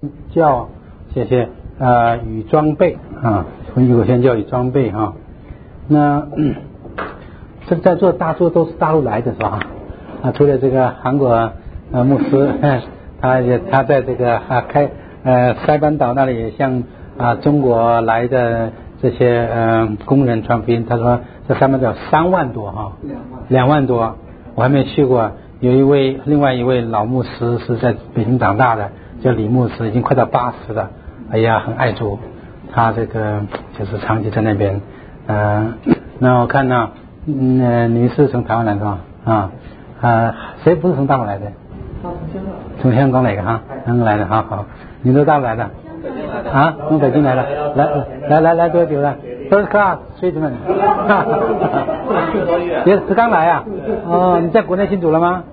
教，谢谢与装备啊，有先教与装备哈。那这在座大多都是大陆来的是吧？除了这个韩国牧师，他在这个塞班岛那里向中国来的这些工人传福音。他说这塞班岛3万多哈，2万多，我还没去过。有另外一位老牧师是在北京长大的，叫李牧师，已经快到80了。哎呀，很爱主，他这个就是长期在那边。那我看呢，你是从台湾来的吧？谁不是从大陆来的？从香港来的哈，香港来的，好，你都大陆来的？从北京来的，来多久了？First class， 学弟们。也是刚来啊？你在国内信主了吗？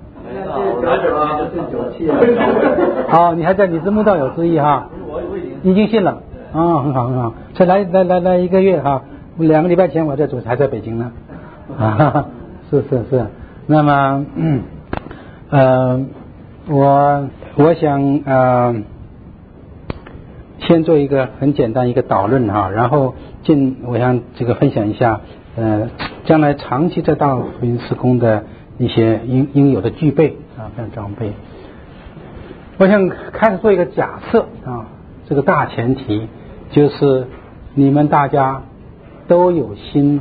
你还在，你是慕道友之一哈？已经信了。很好。才来1个月哈，2个礼拜前我在还在北京呢。是。那么我想先做一个很简单一个导论哈，然后我想这个分享一下将来长期在大陆福音事工的一些应有的具备装备。我想开始做一个假设这个大前提就是你们大家都有心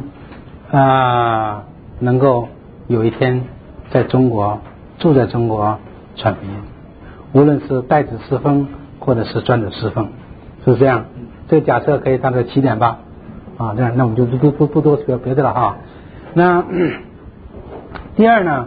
能够有一天在中国住在中国传福音，无论是代子侍奉或者是专职侍奉，是这样。这个假设可以当个起点吧。这样，那我们就不多说别的了哈。那第二呢，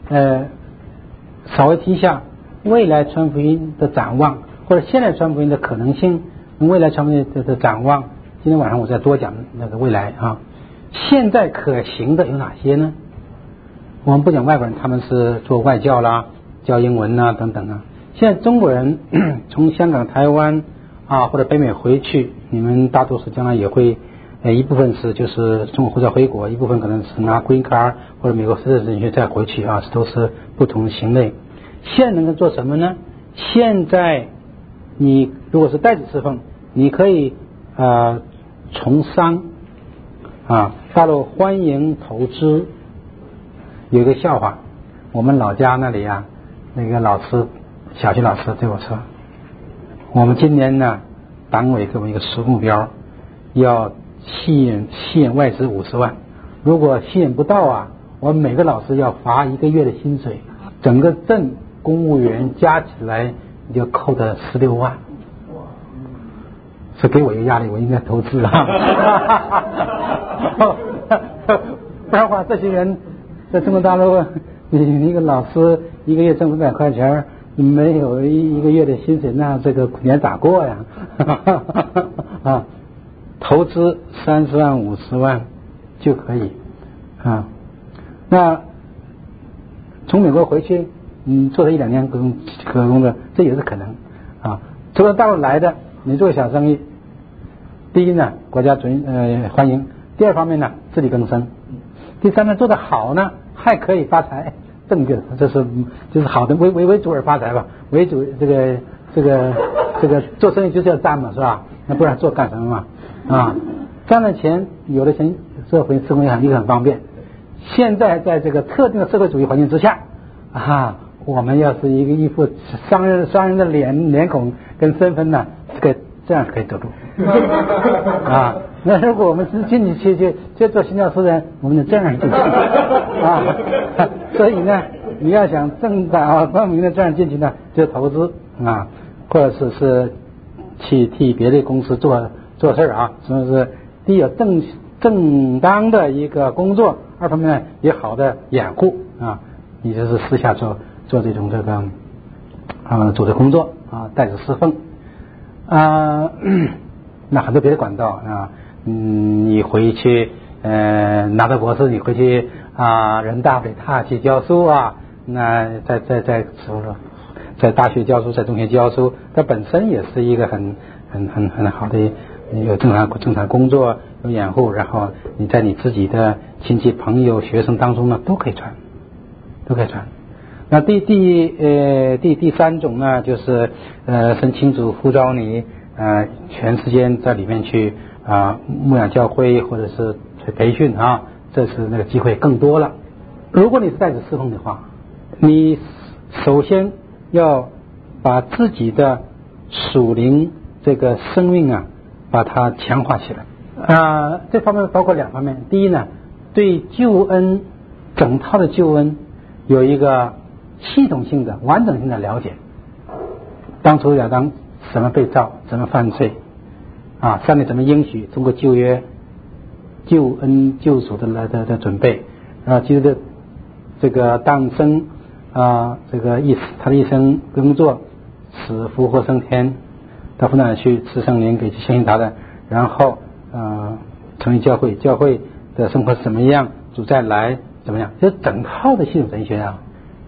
稍微提一下未来传福音的展望，或者现在传福音的可能性，未来传福音的展望。今天晚上我再多讲那个未来现在可行的有哪些呢？我们不讲外国人，他们是做外教啦，教英文啦等等现在中国人从香港、台湾或者北美回去，你们大多数将来也会一部分是就是中国护照回国，一部分可能是拿 Green Card 或者美国citizenship再回去都是不同的型类。现在能够做什么呢？现在你如果是代子侍奉，你可以从商大陆欢迎投资。有一个笑话，我们老家那里那个小学老师对我说，我们今年呢党委给我们一个实目标，要吸引外资50万，如果吸引不到我们每个老师要罚1个月的薪水，整个镇公务员加起来就扣的16万，是给我一个压力，我应该投资不然的话这些人在中国大陆，你一个老师1个月挣500块钱，没有1个月的薪水，那这个年咋过呀？投资30万50万就可以那从美国回去，做了1-2年可工的，这也是可能除了大陆来的，你做小生意，第一呢国家欢迎，第二方面呢自力更生，第三呢做得好呢还可以发财，正确的，这是就是好的，为主而发财吧，为主这个做生意就是要赚嘛，是吧？那不然做干什么嘛？赚了钱，有了钱，社会生活也很方便。现在在这个特定的社会主义环境之下我们要是一副商人的脸孔跟身份呢，这样可以得路那如果我们是进去做新教师人，我们就这样进去所以呢你要想正大光明的这样进去呢，就投资或者是去替别的公司做事所以是第一有正当的一个工作，二方面呢也好的掩护你就是私下做这种组织工作代子侍奉那很多别的管道你回去拿到博士，你回去人大北大去教书那在大学教书，在中学教书，它本身也是一个很好的有正常工作，有掩护，然后你在你自己的亲戚朋友学生当中呢都可以传。 那第三种呢，就是圣亲主呼召你全时间在里面去牧养教会或者是培训这是那个机会更多了。如果你是在职侍奉的话，你首先要把自己的属灵这个生命把它强化起来。这方面包括两方面。第一呢，对救恩整套的救恩有一个系统性的完整性的了解。当初亚当怎么被造，怎么犯罪上帝怎么应许通过旧约救恩救赎的准备基督的这个诞生这个他的一生工作，死复活升天，到父那里去赐圣灵给相信他的，然后成立教会的生活是怎么样，主再来怎么样，这整套的系统神学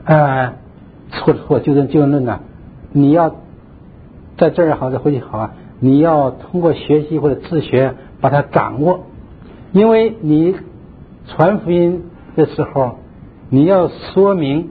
或救恩论你要在这儿好在回去好你要通过学习或者自学把它掌握。因为你传福音的时候，你要说明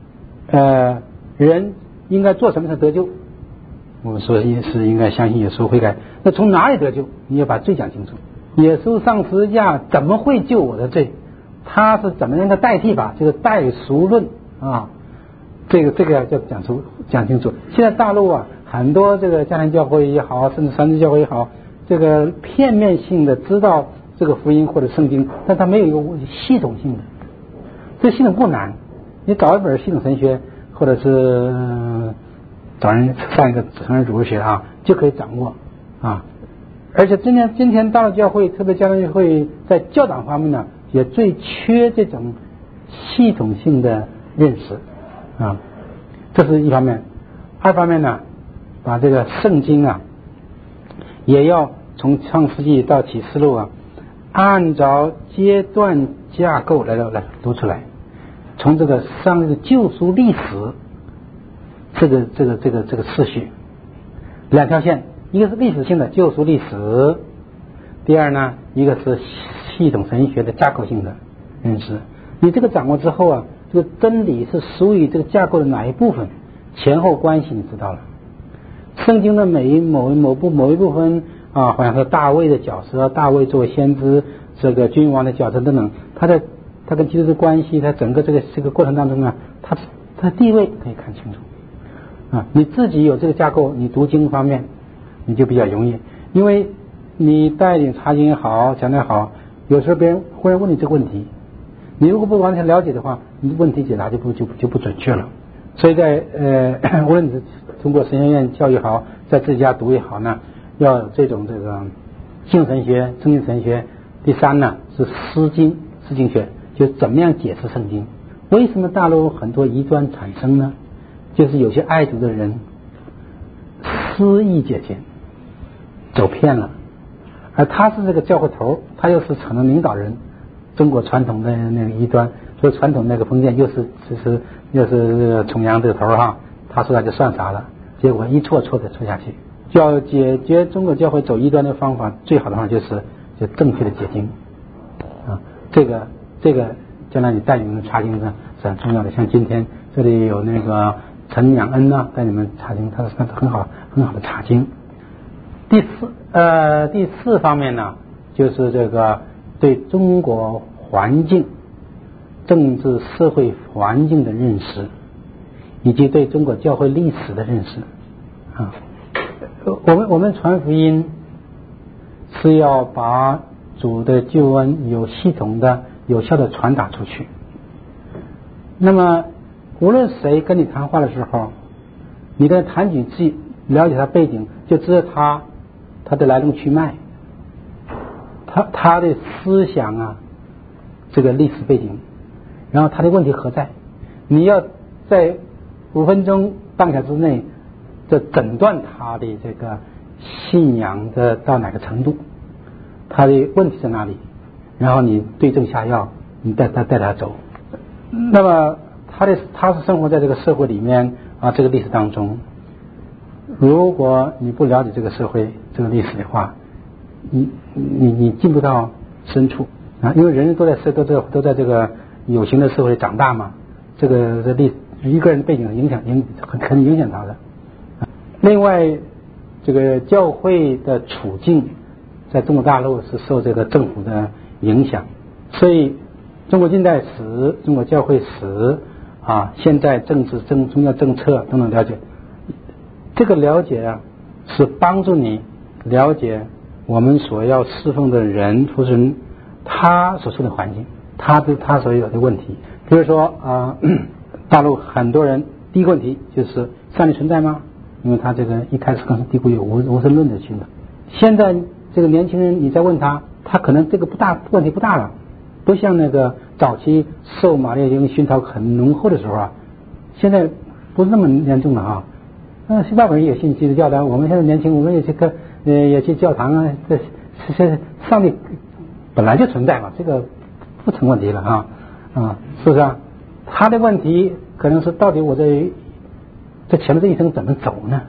人应该做什么才得救。我们说是应该相信耶稣悔改，那从哪里得救？你要把罪讲清楚。耶稣上十字架怎么会救我的罪？他是怎么样的代替法？这个代赎论这个要讲清楚。现在大陆很多这个家庭教会也好，甚至三自教会也好，这个片面性的知道这个福音或者圣经，但它没有一个系统性的。这系统不难，你找一本系统神学，或者是找人上一个成人主日学就可以掌握而且今天大陆教会，特别家庭教会在教导方面也最缺这种系统性的认识这是一方面。二方面呢，把这个圣经也要从创世纪到启示录按照阶段架构来读出来，从这个上帝的救赎历史这个次序，两条线，一个是历史性的救赎历史，第二呢，一个是系统神学的架构性的认识。你这个掌握之后这个真理是属于这个架构的哪一部分，前后关系你知道了。圣经的某一部分好像是大卫的角色，大卫作为先知，这个君王的角色等等，他跟基督的关系，他整个这个过程当中他的地位可以看清楚你自己有这个架构，你读经方面你就比较容易。因为你带领查经也好，讲得也好，有时候别人忽然问你这个问题，你如果不完全了解的话，你问题解答就不准确了。所以在无论你是通过神学院教育好，在自己家读也好要有这种这个性神学、圣经神学。第三呢是诗经学，就是怎么样解释圣经。为什么大陆很多异端产生呢？就是有些爱读的人诗意解经走偏了，而他是这个教会头，他又是成了领导人，中国传统的那个异端，所以传统那个封建又是崇洋这个头他说他就算啥了，结果一错的错下去。要解决中国教会走异端的方法，最好的方法就是正确的解经这个将来你带你们查经是很重要的。像今天这里有那个陈养恩带你们查经，他是很好的查经。第四方面呢，就是这个对中国环境、政治社会环境的认识，以及对中国教会历史的认识我们传福音是要把主的救恩有系统的、有效的传达出去。那么无论谁跟你谈话的时候，你跟他谈几句，了解他背景，就知道他的来龙去脉，他的思想这个历史背景，然后他的问题何在。你要在5分钟半小时之内诊断他的这个信仰的到哪个程度，他的问题在哪里，然后你对症下药，你带他走。那么他是生活在这个社会里面这个历史当中，如果你不了解这个社会这个历史的话，你进不到深处因为人人都在这个有形的社会长大嘛，这个一个人的背景很影响他的。另外，这个教会的处境在中国大陆是受这个政府的影响，所以中国近代史、中国教会史现在政治、宗教政策等等了解，这个了解是帮助你了解我们所要侍奉的人或是他所处的环境，他所有的问题。比如说大陆很多人第一个问题就是上帝存在吗？因为他这个一开始更是低估有无神论的性的。现在这个年轻人你再问他可能这个问题不大了，不像那个早期受马列经熏陶很浓厚的时候现在不是那么严重了外国人也信基督教的，我们现在年轻，我们也去教堂这上帝本来就存在嘛，这个不成问题了是不是他的问题可能是到底我这前面这一生怎么走呢？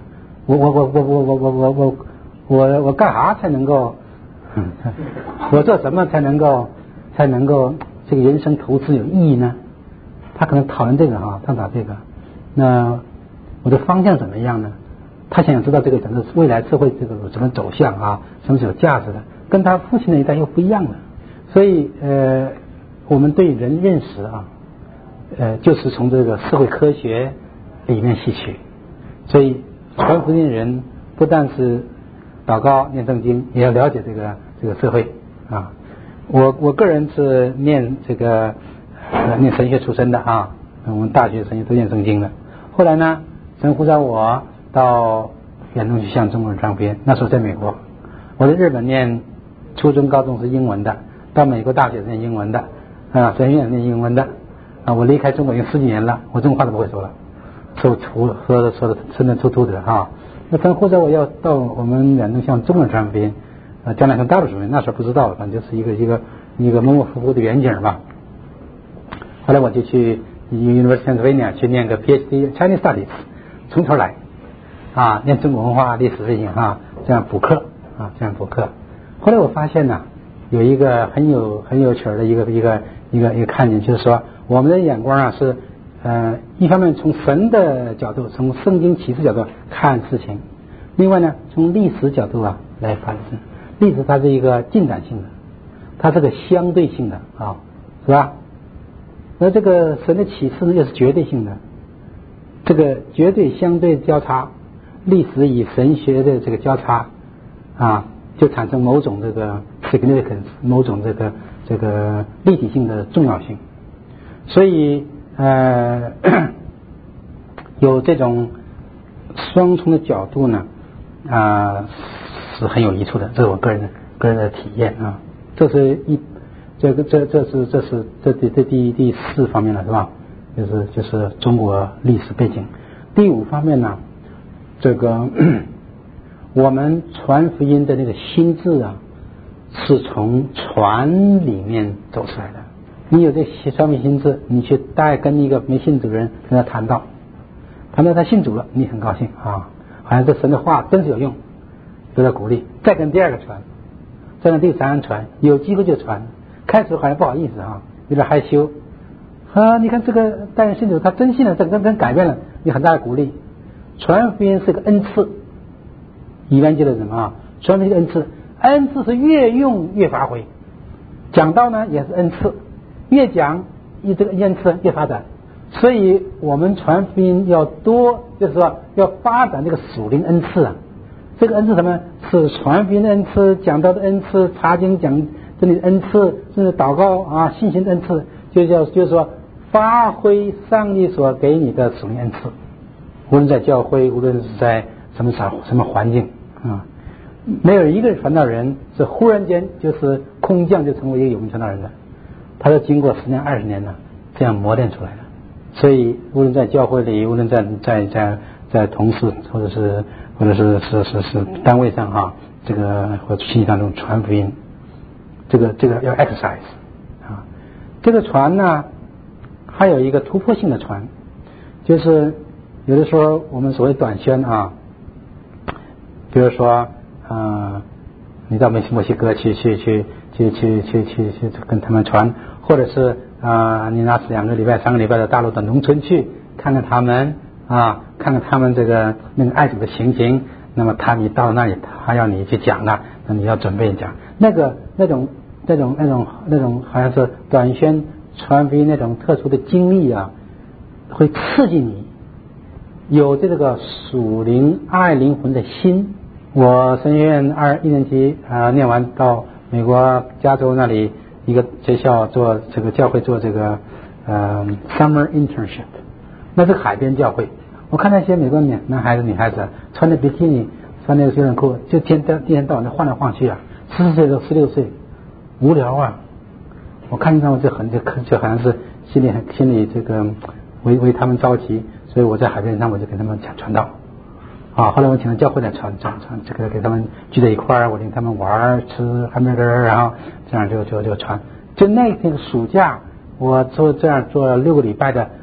我干啥才能够我做什么才能够这个人生投资有意义呢？他可能讨论这个探讨这个。那我的方向怎么样呢？他想知道这个整个未来社会这个怎么走向什么是有价值的，跟他父亲那一代又不一样了。所以我们对人认识就是从这个社会科学里面吸取。所以传福音的人不但是祷告念圣经，也要了解这个社会我个人是念念神学出身的我们大学神学都念圣经的。后来呢，神呼召我到远东去向中国人传福音。那时候在美国，我在日本念初中高中是英文的，到美国大学是念英文的神学院念英文的我离开中国已经10几年了，我中国话都不会说了，说的吞吞吐吐的那神呼召我要到我们远东向中国人传福音将来向大陆传福音，那时候不知道，反正就是一个模模糊糊的远景吧。后来我就去University of Pennsylvania 去念个 PhD Chinese Studies， 从头来念中国文化历史背景这样补课后来我发现呢，有一个很有趣的一个看见，就是说我们的眼光是一方面从神的角度，从圣经启示角度看事情，另外呢从历史角度来反思。历史它是一个进展性的，它是个相对性的是吧？那这个神的启示呢又是绝对性的，这个绝对相对交叉，历史与神学的这个交叉就产生某种这个 significance， 某种这个立体性的重要性。所以有这种双重的角度呢是很有益处的，这是我个人的体验这是第4方面了，是吧？就是中国历史背景。第5方面呢，这个我们传福音的那个心智是从传里面走出来的。你有这传福音心智，你去跟一个没信主的人跟他谈到他信主了，你很高兴好像这神的话真是有用，得到鼓励，再跟第2个传，再跟第3个传，有机会就传。开始好像不好意思有点害羞你看这个带人信主，他真信了，整个人改变了，有很大的鼓励。传福音是个恩赐，evangelism传福音是恩赐，恩赐是越用越发挥。讲道呢也是恩赐，越讲这个恩赐越发展。所以我们传福音要多，就是说要发展这个属灵恩赐这个恩赐什么？是传福音的恩赐，讲道的恩赐，查经讲这里的恩赐，甚至祷告信心的恩赐，就是说发挥上帝所给你的属灵恩赐，无论在教会，无论是在什么环境没有一个传道人是忽然间就是空降就成为一个有名传道人的，他是经过10年20年呢这样磨练出来的。所以无论在教会里，无论在同事或者是单位上这个或者信息当中传福音，这个要 exercise 这个传呢还有一个突破性的传，就是有的时候我们所谓短宣比如说你到墨西哥去跟他们传，或者是你拿2个礼拜3个礼拜到大陆的农村去看看他们看看他们这个那个爱主的情形。那么你到了那里，他要你去讲了，那你要准备讲那种好像是短宣传福音那种特殊的经历啊，会刺激你有这个属灵爱灵魂的心。我神学院1年级念完到美国加州那里一个学校做这个教会做这个summer internship， 那是海边教会。我看那些美国男孩子女孩子穿着比基尼，穿那个休闲裤，就天天到晚的晃来晃去14岁到16岁，无聊啊！我看见他们就好像是心里这个为他们着急，所以我在海边上我就给他们传道后来我请了教会来传这个给他们聚在一块儿，我领他们玩吃hamburger，然后这样就传。就那天暑假，我这样做6个礼拜的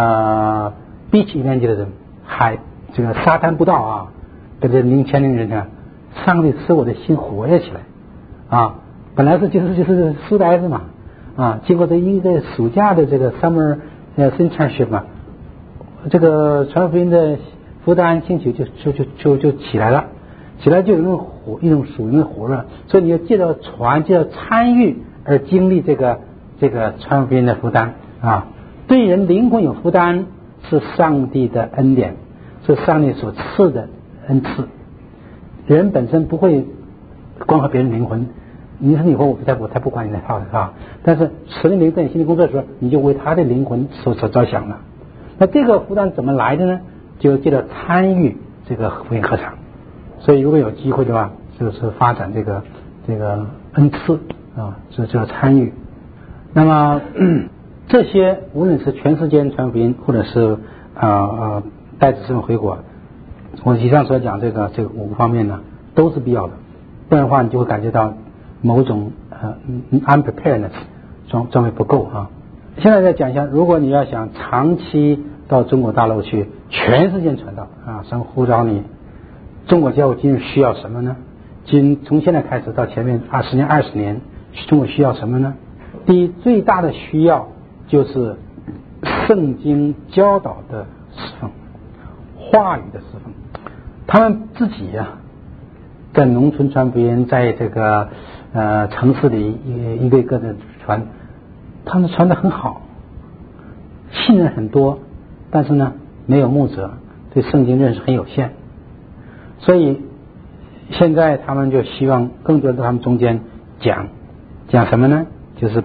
beach evangel 的人，这个沙滩步道跟这1000人上帝使我的心活跃起来本来就是书呆子嘛经过这一个暑假的这个 summer internship 嘛，这个传福音的负担兴趣就起来了，起来就有一种属灵的火热，所以你要借着参与而经历这个传福音的负担对人灵魂有负担是上帝的恩典，是上帝所赐的恩赐。人本身不会关怀别人灵魂，你说以后我才不管你那套的但是神的灵在你心里工作的时候，你就为他的灵魂所着想了。那这个负担怎么来的呢？就借着参与这个福音课程。所以如果有机会的话，就是发展这个恩赐就是参与。那么这些无论是全世界传福音，或者是带子孙回国，我以上所讲这个5个方面呢，都是必要的。不然的话，你就会感觉到某种unpreparedness， 装备不够现在再讲一下，如果你要想长期到中国大陆去全世界传道神呼召你，中国教会今日需要什么呢？从现在开始到前面10年20年，中国需要什么呢？第一，最大的需要就是圣经教导的侍奉，话语的侍奉。他们自己在农村传福音，在这个城市里一个一个的传，他们传得很好，信任很多，但是呢没有牧者，对圣经认识很有限。所以现在他们就希望更多的他们中间讲什么呢？就是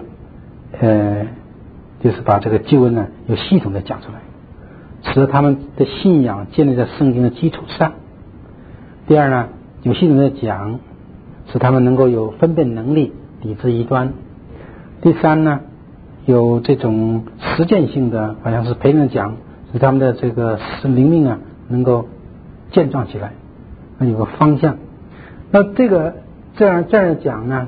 把这个救恩呢有系统的讲出来，使得他们的信仰建立在圣经的基础上。第二呢，有系统的讲，使他们能够有分辨能力，抵制异端。第三呢，有这种实践性的，好像是陪人讲，使他们的这个灵命能够健壮起来，有个方向。那这样的讲呢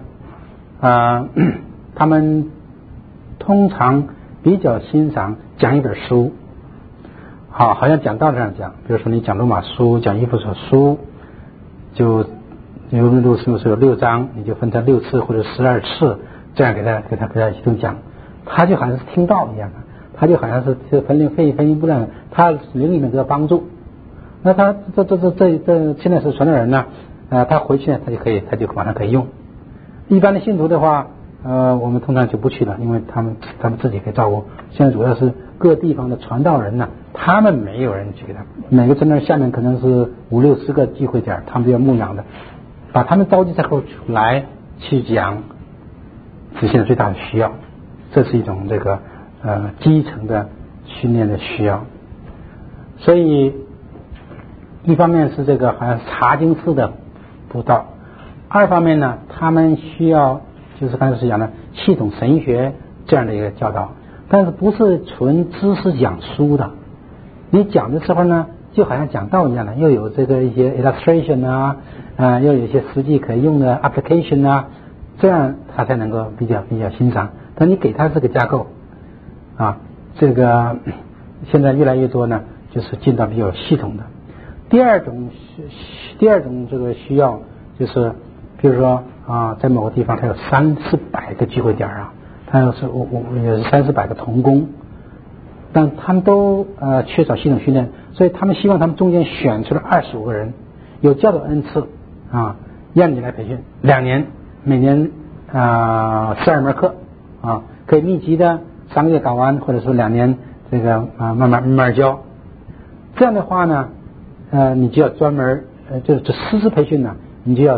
他们通常比较欣赏讲一本书，好像讲道这样讲，比如说你讲罗马书，讲以弗所书，就有6章，你就分成6次或者12次，这样给他系统讲，他就好像是听道一样的，他就好像是分灵不量，他灵里面得到帮助。那他这现在是传道人呢他回去呢他就马上可以用。一般的信徒的话我们通常就不去了，因为他们自己可以照顾。现在主要是各地方的传道人呢，他们没有人去给他，每个真的下面可能是5、60个聚会点，他们都要牧养的，把他们召集之后来去讲，实现最大的需要。这是一种这个基层的训练的需要。所以一方面是这个好像查经式的布道，二方面呢，他们需要就是刚才是讲的系统神学这样的一个教导，但是不是纯知识讲书的。你讲的时候呢，就好像讲道一样的，又有这个一些 illustration 又有一些实际可以用的 application 这样他才能够比较欣赏。但你给他这个架构这个现在越来越多呢，就是进到比较系统的。第二种这个需要就是，比如说在某个地方它有300-400个聚会点它有300-400个同工， 但他们都缺少系统训练，所以他们希望他们中间选出了25个人，有教导恩赐啊，让你来培训2年，每年12门课啊，可以密集的3个月搞完，或者说2年这个慢慢教。这样的话呢，你就要专门这师资培训呢，你就要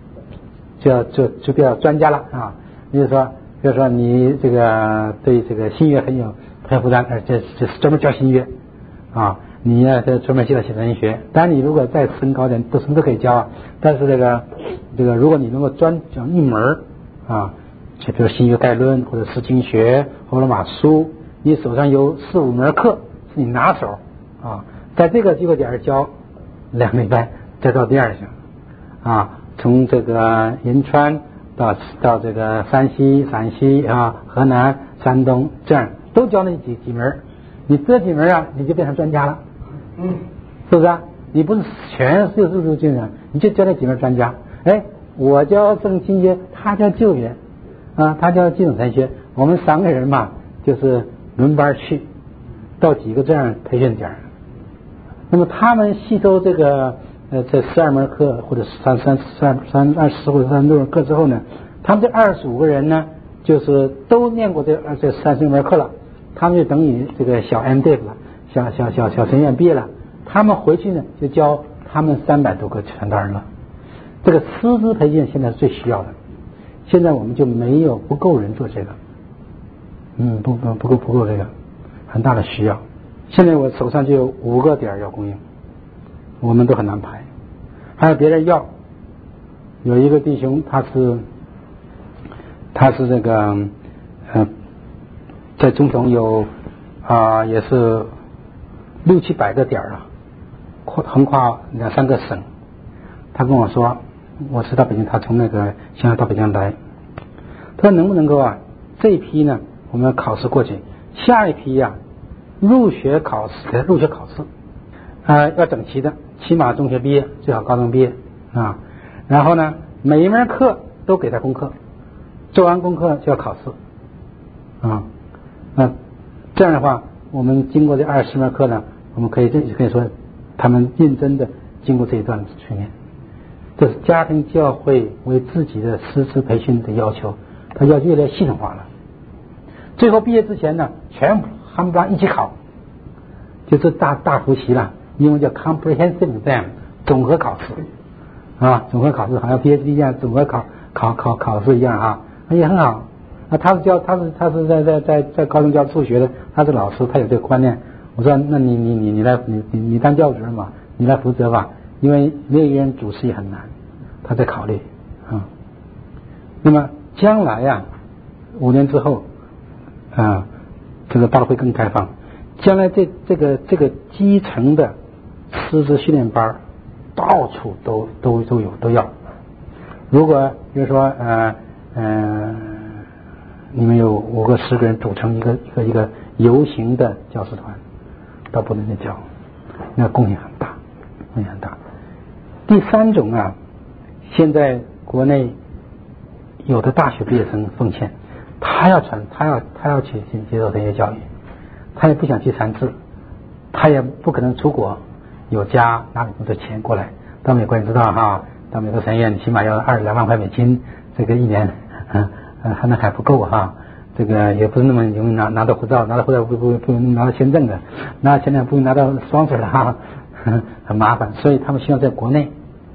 专家了啊。比如说你这个对这个新约很有负担，这是专门教新约啊。你呢这专门教写文学，当然你如果再升高点，都什么都可以教啊。但是这个如果你能够专讲一门啊，就比如新约概论或者是经学或者罗马书，你手上有4-5门课是你拿手啊，在这个机会点教2个礼拜，再到第2项啊，从这个银川到这个陕西啊、河南、山东，这样都教那几门，你这几门啊，你就变成专家了，是不是啊？你不是全是军人，你就教那几门专家。哎，我教圣经学，他教旧约啊，他教基础神学，我们3个人嘛，就是轮班去到几个这样培训点。那么他们吸收这个这12门课或者20或者36门课之后呢，他们这25个人呢，就是都念过这36门课了，他们就等于这个小 MDiv 了，小神院毕业了。他们回去呢，就教他们300多个传道人了。这个师资培训现在是最需要的，现在我们就不够人做这个，不够这个，很大的需要。现在我手上就有5个点要供应，我们都很难排，还有别人要。有一个弟兄他是这个在中东有也是600-700个点啊，横跨2-3个省。他跟我说，我是到北京，他从那个香港到北京来，他说能不能够这一批呢我们考试过去，下一批入学考试要整齐的，起码中学毕业，最好高中毕业啊。然后呢，每一门课都给他功课，做完功课就要考试啊。那这样的话，我们经过这20门课呢，我们可以说他们认真的经过这一段训练。这是家庭教会为自己的师资培训的要求，他要越来越系统化了。最后毕业之前呢，全部他们班一起考，就是大复习了，英文叫 comprehensive exam 总合考试啊，总合考试好像 PhD 一样，总合考试一样啊，也很好。他是在高中教数学的，他是老师，他有这个观念。我说那你当教职嘛，你来负责吧，因为没有一个人主持也很难，他在考虑啊。那么将来5年之后这个大会更开放，将来这个基层的师资训练班到处都要。如果比如说你们有5个10个人组成一个游行的教师团，到不能去教，那贡献很大。第3种现在国内有的大学毕业生奉献，他要去接受这些教育，他也不想去3次，他也不可能出国，有家拿很多钱过来到美国，你知道到美国神院起码要2万块美金，这个1年还不够这个也不是那么容易拿到护照，不拿到签证的，拿到签证不拿到双水的很麻烦，所以他们希望在国内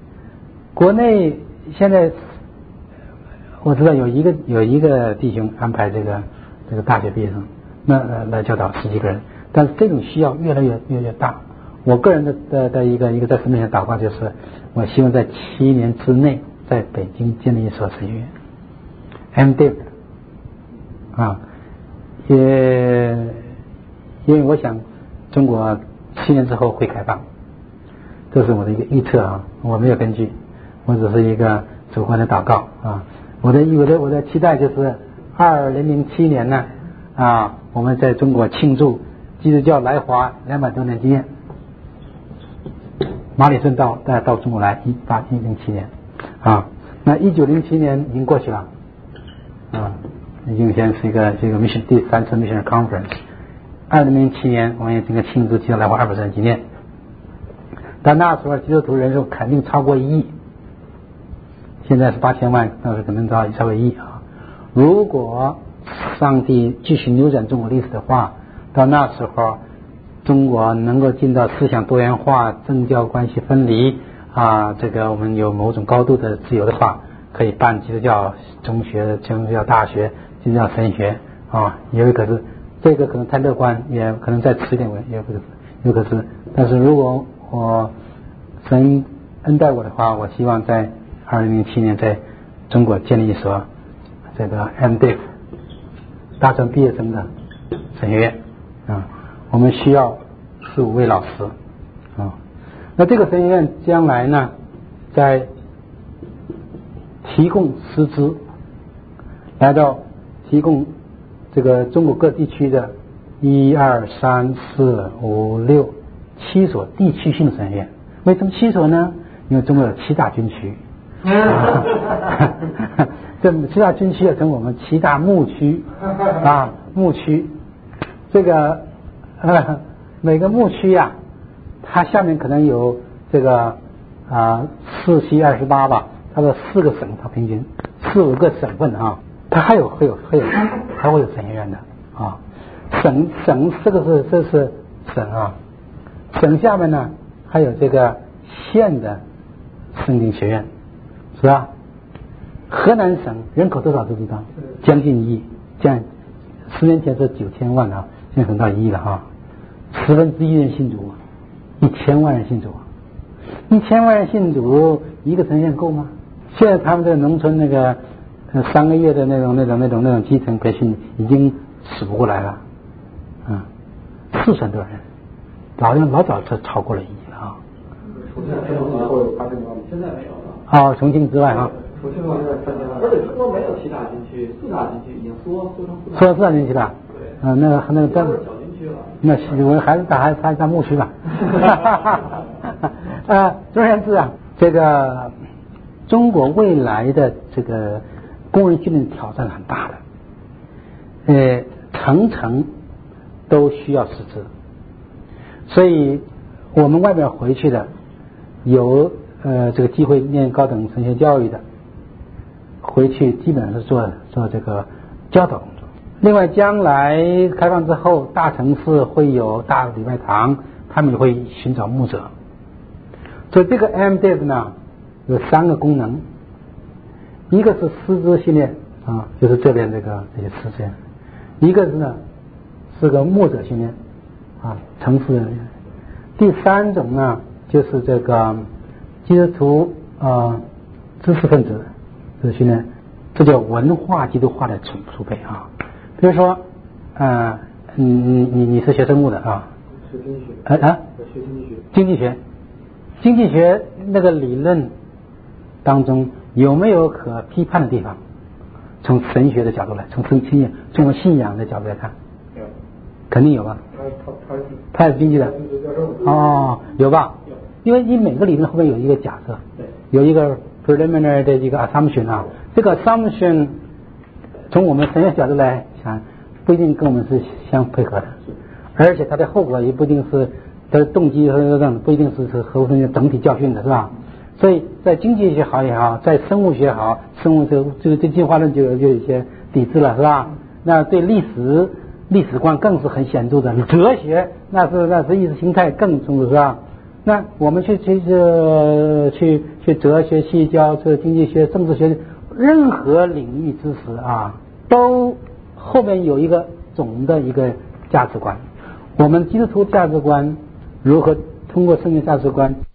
现在我知道有一个弟兄安排这个大学毕业生来教导10几个人，但是这种需要越来越大。我个人的一个在神面前祷告，就是我希望在7年之内在北京建立一所神学院 MDiv 因为我想中国7年之后会开放，这是我的一个预测我没有根据，我只是一个主观的祷告我的期待就是2007年呢我们在中国庆祝基督教来华200多年经验，马里顺道到中国来1807年那1907年已经过去了已经现在是一个 mission 第3次 mission conference 2007年我们也这个庆祝基督来华200周年纪念，到那时候基督徒人数肯定超过1亿，现在是8000万，到时候可能超过1亿啊。如果上帝继续扭转中国历史的话，到那时候中国能够进到思想多元化、政教关系分离啊，这个我们有某种高度的自由的话，可以办基督教中学、基督教大学、基督教神学啊，也有可是这个可能太乐观，也可能再迟一点，也有可是。但是如果我神恩待我的话，我希望在2007年在中国建立一所这个 MDiv 大专毕业生的神学院啊，我们需要4-5位老师啊。那这个神学院将来呢，在提供师资，来到提供这个中国各地区的1、2、3、4、5、6、7所地区性的神学院。为什么7所呢？因为中国有7大军区。这7大军区要成我们7大牧区啊，牧区。这个每个牧区呀，它下面可能有这个4、7、28吧，它的4个省，它平均4、5个省份啊，它还会有神学院的啊。省这是省啊，省下面呢还有这个县的圣经学院，是吧？河南省人口多少都知道，将近1亿，这样10年前是9000万啊，现在可能到1亿了哈。1/10人信主，1000万人信主，1000万人信主，一个神学院够吗？现在他们这个农村那个3个月的那种基层培训已经数不过来了，4000多人，老早就超过了1亿了啊。 现在没有了。 重庆之外啊。 重庆现在3000万，而且中国没有7大军区，4大军区已经缩成 4大军区了。 对。 那个小军区了。 那我还是当牧区吧。总而言之啊，这个中国未来的这个工人训练挑战很大的，层都需要师资，所以我们外面回去的有这个机会念高等神学教育的，回去基本上是做这个教导工作。另外将来开放之后，大城市会有大礼拜堂，他们也会寻找牧者。所以这个 MDiv 呢有3个功能，一个是师资训练啊，就是这边这些师资；一个是个牧者训练啊，城市人员；第3种呢就是这个基督徒知识分子这训练，这叫文化基督化的储备啊。比如说你是学生物的啊？ 学经济学。学经济学那个理论当中有没有可批判的地方？从神学的角度来，从中国信仰的角度来看， 有， 肯定有吧？他是经济的。有吧？有。因为你每个理论后面有一个假设， 对， 有一个 preliminary 的一个 assumption 啊，这个 assumption 从我们神学角度来讲，不一定跟我们是相配合的，而且它的后果也不一定是，它的动机和不一定是合乎神学整体教训的，是吧？所以在经济学好也好，在生物学好，生物这个进化论就有一些抵制了，是吧？那对历史观更是很显著的，哲学那是意识形态更重视，是吧？那我们去哲学系教这经济学、政治学，任何领域知识啊，都后面有一个总的一个价值观。我们基督徒价值观如何通过圣经价值观